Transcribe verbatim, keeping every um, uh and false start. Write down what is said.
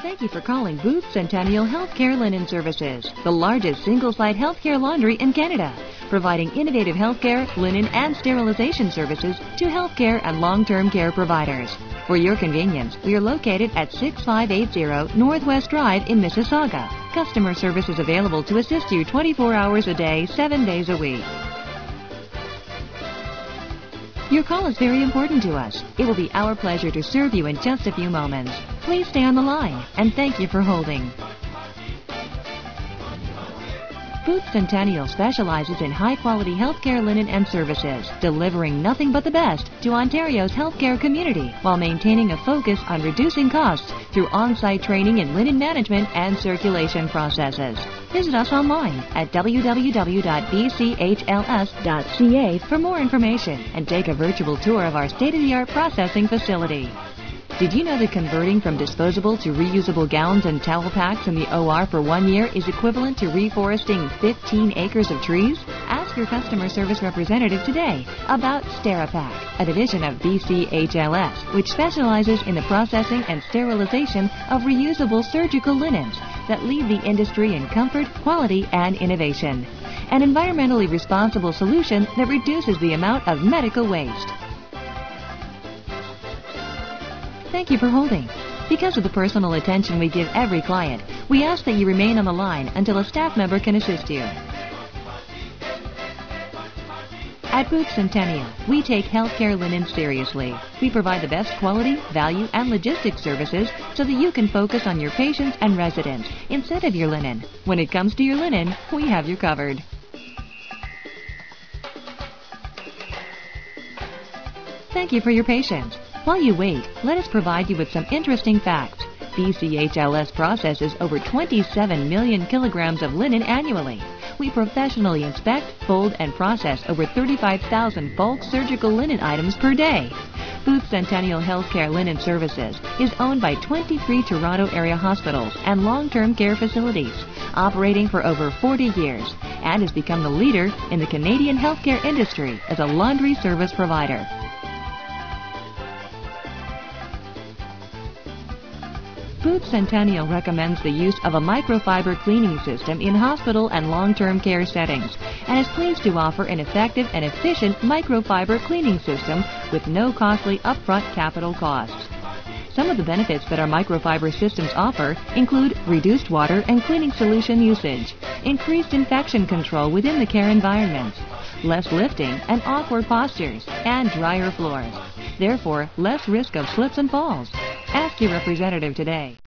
Thank you for calling Booth Centennial Healthcare Linen Services, the largest single-site healthcare laundry in Canada, providing innovative healthcare, linen, and sterilization services to healthcare and long-term care providers. For your convenience, we are located at six five eight zero Northwest Drive in Mississauga. Customer service is available to assist you twenty-four hours a day, seven days a week. Your call is very important to us. It will be our pleasure to serve you in just a few moments. Please stay on the line, and thank you for holding. Booth Centennial specializes in high-quality healthcare linen and services, delivering nothing but the best to Ontario's healthcare community while maintaining a focus on reducing costs through on-site training in linen management and circulation processes. Visit us online at w w w dot b c h l s dot c a for more information and take a virtual tour of our state-of-the-art processing facility. Did you know that converting from disposable to reusable gowns and towel packs in the O R for one year is equivalent to reforesting fifteen acres of trees? Ask your customer service representative today about SteriPack, a division of B C H L S, which specializes in the processing and sterilization of reusable surgical linens that lead the industry in comfort, quality, and innovation. An environmentally responsible solution that reduces the amount of medical waste. Thank you for holding. Because of the personal attention we give every client, we ask that you remain on the line until a staff member can assist you. At Booth Centennial, we take healthcare linen seriously. We provide the best quality, value, and logistics services so that you can focus on your patients and residents instead of your linen. When it comes to your linen, we have you covered. Thank you for your patience. While you wait, let us provide you with some interesting facts. B C H L S processes over twenty-seven million kilograms of linen annually. We professionally inspect, fold, and process over thirty-five thousand bulk surgical linen items per day. Booth Centennial Healthcare Linen Services is owned by twenty-three Toronto area hospitals and long-term care facilities, operating for over forty years, and has become the leader in the Canadian healthcare industry as a laundry service provider. Booth Centennial recommends the use of a microfiber cleaning system in hospital and long-term care settings and is pleased to offer an effective and efficient microfiber cleaning system with no costly upfront capital costs. Some of the benefits that our microfiber systems offer include reduced water and cleaning solution usage, increased infection control within the care environments, less lifting and awkward postures, and drier floors. Therefore, less risk of slips and falls. Ask your representative today.